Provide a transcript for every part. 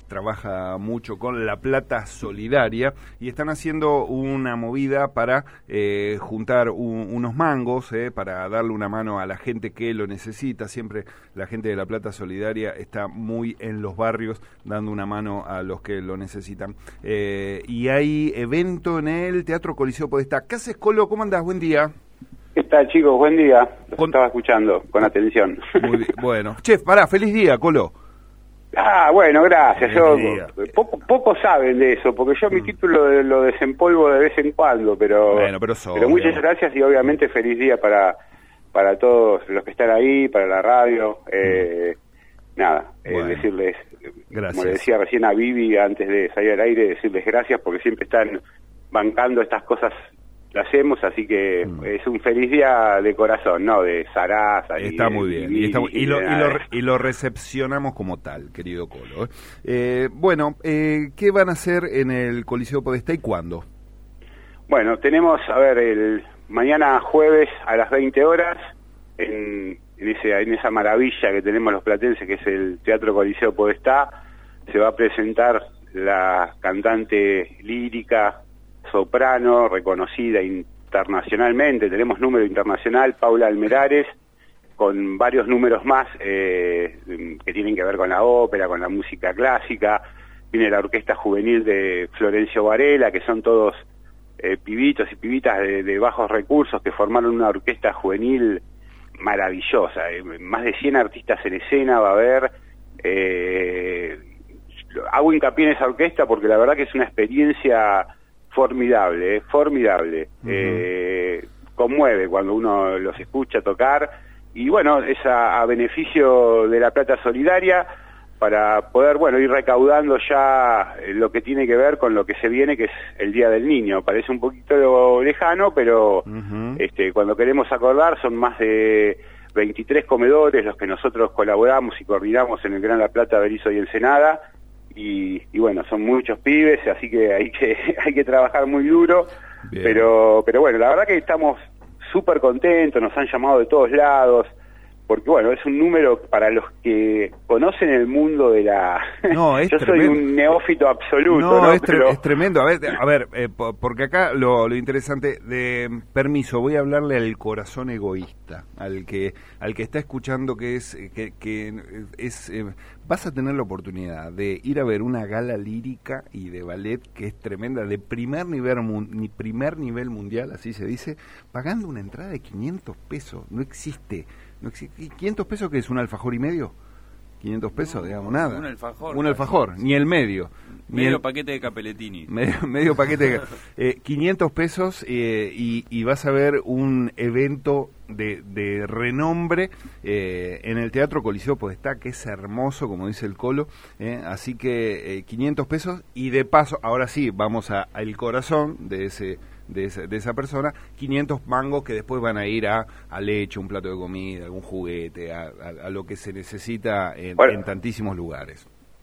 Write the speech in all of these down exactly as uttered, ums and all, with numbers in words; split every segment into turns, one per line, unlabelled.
trabaja mucho con La Plata Solidaria y están haciendo una movida para eh, juntar un, unos mangos, eh, para darle una mano a la gente que lo necesita. Siempre la gente de La Plata Solidaria está muy en los barrios dando una mano a los que lo necesitan. Eh, y hay evento en el Teatro Coliseo Podestá. ¿Qué haces, Colo? ¿Cómo andás? Buen día.
¿Qué tal, chicos? Buen día. Los
Con...
estaba escuchando con atención.
Muy bien. Bueno, chef, pará, feliz día, Colo.
Ah, bueno, gracias. Yo,
día.
poco, poco saben de eso, porque yo mm. mi título lo desempolvo de vez en cuando, pero,
bueno, pero, so,
pero muchas gracias y obviamente feliz día para, para todos los que están ahí, para la radio. Eh, mm. Nada, bueno. eh, decirles, gracias. Como le decía recién a Vivi antes de salir al aire, decirles gracias porque siempre están bancando estas cosas. Lo hacemos, así que mm. es un feliz día de corazón, ¿no? De Sarasa.
Está
y
muy bien, y, está, y, y, lo, y, lo, y lo recepcionamos como tal, querido Colo. ¿eh? Eh, bueno, eh, ¿qué van a hacer en el Coliseo Podestá y cuándo?
Bueno, tenemos, a ver, el mañana jueves a las veinte horas, en, en, ese, en esa maravilla que tenemos los platenses, que es el Teatro Coliseo Podestá, se va a presentar la cantante lírica, soprano, reconocida internacionalmente, tenemos número internacional, Paula Almerares, con varios números más eh, que tienen que ver con la ópera, con la música clásica. Viene la orquesta juvenil de Florencio Varela, que son todos eh, pibitos y pibitas de, de bajos recursos que formaron una orquesta juvenil maravillosa. Eh, más de cien artistas en escena va a haber. Eh, hago hincapié en esa orquesta porque la verdad que es una experiencia formidable, eh, formidable. Uh-huh. Eh, conmueve cuando uno los escucha tocar y bueno, es a, a beneficio de La Plata Solidaria para poder, bueno, ir recaudando ya lo que tiene que ver con lo que se viene, que es el Día del Niño. Parece un poquito lejano, pero uh-huh. este, cuando queremos acordar son más de veintitrés comedores los que nosotros colaboramos y coordinamos en el Gran La Plata, Berisso y Ensenada. Y, y bueno, son muchos pibes, así que hay que hay que trabajar muy duro, bien. pero pero bueno, la verdad que estamos súper contentos, nos han llamado de todos lados, porque bueno, es un número para los que conocen el mundo de la...
No, es
Yo
tremendo.
soy un neófito absoluto,
No,
¿no?
Es, tre
pero...
es tremendo. A ver, a ver eh, porque acá lo, lo interesante de... Permiso, voy a hablarle al corazón egoísta, al que al que está escuchando que es... que, que es eh, vas a tener la oportunidad de ir a ver una gala lírica y de ballet que es tremenda, de primer nivel, ni primer nivel mundial, así se dice, pagando una entrada de quinientos pesos. No existe... No existe. ¿quinientos pesos qué es? ¿Un alfajor y medio? quinientos pesos, no, digamos, nada.
Un alfajor.
Un alfajor, ni el medio. Ni
medio
el,
paquete de Capeletini.
Medio, medio paquete de... Eh, quinientos pesos eh, y, y vas a ver un evento de, de renombre eh, en el Teatro Coliseo Podestá, que es hermoso, como dice el Colo. Eh, así que eh, quinientos pesos y de paso, ahora sí, vamos a, al corazón de ese... De esa, de esa persona, quinientos mangos que después van a ir a, a leche, un plato de comida, algún juguete, a, a, a lo que se necesita en, en tantísimos lugares.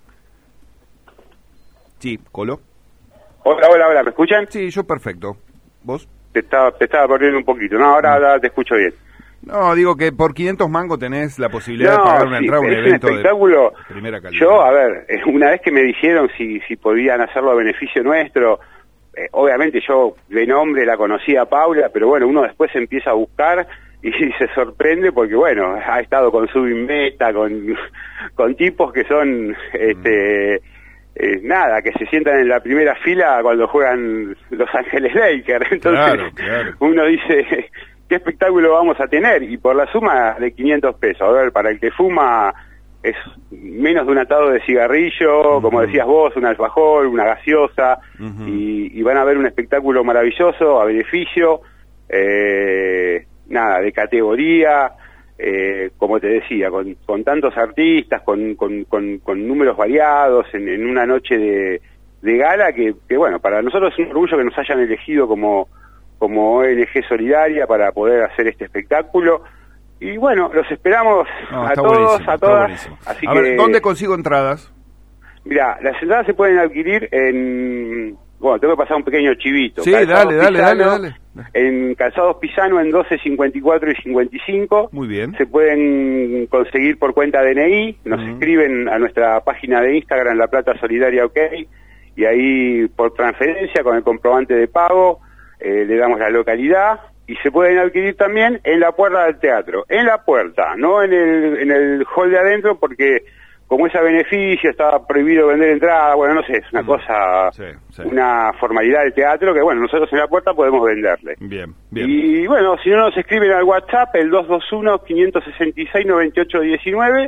Sí, Colo.
Hola, hola, hola, ¿me escuchan?
Sí, yo perfecto. ¿Vos?
Te estaba, te estaba perdiendo un poquito, no, ahora, ahora te escucho bien.
No, digo que por quinientos mangos tenés la posibilidad
no,
de pagar una
sí,
entrada a un
es
evento
un espectáculo,
de primera calidad.
Yo, a ver, una vez que me dijeron si, si podían hacerlo a beneficio nuestro... Eh, obviamente yo de nombre la conocía a Paula, pero bueno, uno después empieza a buscar y se sorprende porque bueno, ha estado con Subin Meta, con, con tipos que son, este, eh, nada, que se sientan en la primera fila cuando juegan Los Ángeles Lakers. Entonces
claro, claro.
Uno dice, ¿qué espectáculo vamos a tener? Y por la suma de quinientos pesos, a ver, para el que fuma... es menos de un atado de cigarrillo, uh-huh. como decías vos, un alfajor, una gaseosa, uh-huh. y, y van a ver un espectáculo maravilloso, a beneficio, eh, nada, de categoría, eh, como te decía, con, con tantos artistas, con, con, con, con números variados, en, en una noche de, de gala, que, que bueno, para nosotros es un orgullo que nos hayan elegido como, como O N G Solidaria para poder hacer este espectáculo. Y bueno, los esperamos no, a todos, a todas. Así
a
que,
ver, ¿dónde consigo entradas?
Mira, las entradas se pueden adquirir en bueno, tengo que pasar un pequeño chivito.
Sí,
Calzados
dale, dale,
Pisano,
dale, dale.
En Calzados Pisano, en doce, cincuenta y cuatro y cincuenta y cinco.
Muy bien.
Se pueden conseguir por cuenta D N I, nos uh-huh. escriben a nuestra página de Instagram, La Plata Solidaria OK, y ahí por transferencia, con el comprobante de pago, eh, le damos la localidad, y se pueden adquirir también en la puerta del teatro. En la puerta, no en el, en el hall de adentro, porque como es a beneficio, está prohibido vender entrada, bueno, no sé, es una mm. cosa, sí, sí. una formalidad del teatro que, bueno, nosotros en la puerta podemos venderle.
Bien, bien.
Y, bueno, si no nos escriben al WhatsApp, el dos dos uno, cinco seis seis, nueve ocho uno nueve,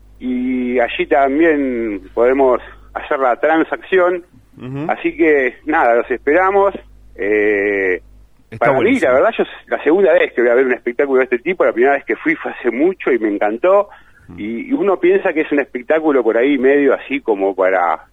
y allí también podemos hacer la transacción. Uh-huh. Así que, nada, los esperamos. Eh, para buenísimo. Mí, la verdad, yo la segunda vez que voy a ver un espectáculo de este tipo, la primera vez que fui fue hace mucho y me encantó. Y uno piensa que es un espectáculo por ahí medio así como para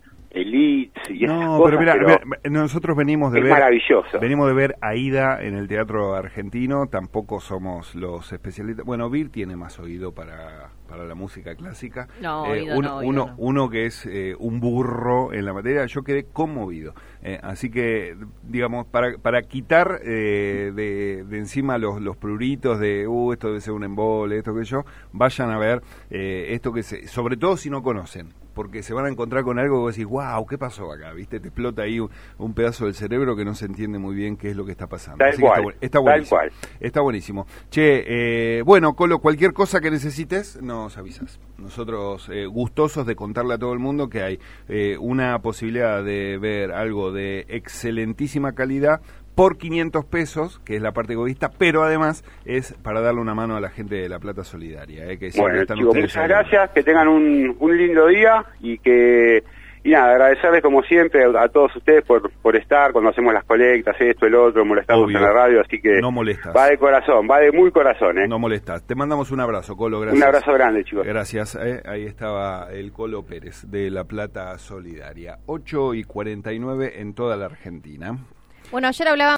elites y esas
no,
cosas,
pero mira,
pero
mira, nosotros venimos de
es
ver
maravilloso.
Venimos de ver Aida en el teatro argentino, tampoco somos los especialistas. Bueno, Vir tiene más oído para para la música clásica.
No,
eh,
oído,
uno,
no, oído,
uno,
no.
uno que es eh, un burro en la materia, yo quedé conmovido. Eh, así que, digamos, para para quitar eh, de, de encima los los pruritos de, uh, esto debe ser un embole, esto que yo, vayan a ver eh, esto que se, sobre todo si no conocen, porque se van a encontrar con algo que vos decís, wow, ¿qué pasó acá? ¿Viste? Te explota ahí un, un pedazo del cerebro que no se entiende muy bien qué es lo que está pasando.
Tal
Así
cual,
que está, está buenísimo.
tal cual.
Está buenísimo. Che, eh, bueno, Colo, cualquier cosa que necesites, nos avisas. Nosotros eh, gustosos de contarle a todo el mundo que hay eh, una posibilidad de ver algo de excelentísima calidad por quinientos pesos, que es la parte egoísta, pero además es para darle una mano a la gente de La Plata Solidaria. Eh, que
bueno,
están
chicos,
ustedes
muchas
ahí.
gracias, que tengan un, un lindo día y que... Y nada, agradecerles como siempre a, a todos ustedes por por estar cuando hacemos las colectas, esto, el otro, molestamos
Obvio.
en la radio, así que
no molestas.
Va de corazón, va de muy corazón, ¿eh?
No molestas. Te mandamos un abrazo, Colo, gracias.
Un abrazo grande, chicos.
Gracias, eh. Ahí estaba el Colo Pérez de La Plata Solidaria. ocho y cuarenta y nueve en toda la Argentina.
Bueno, ayer hablaba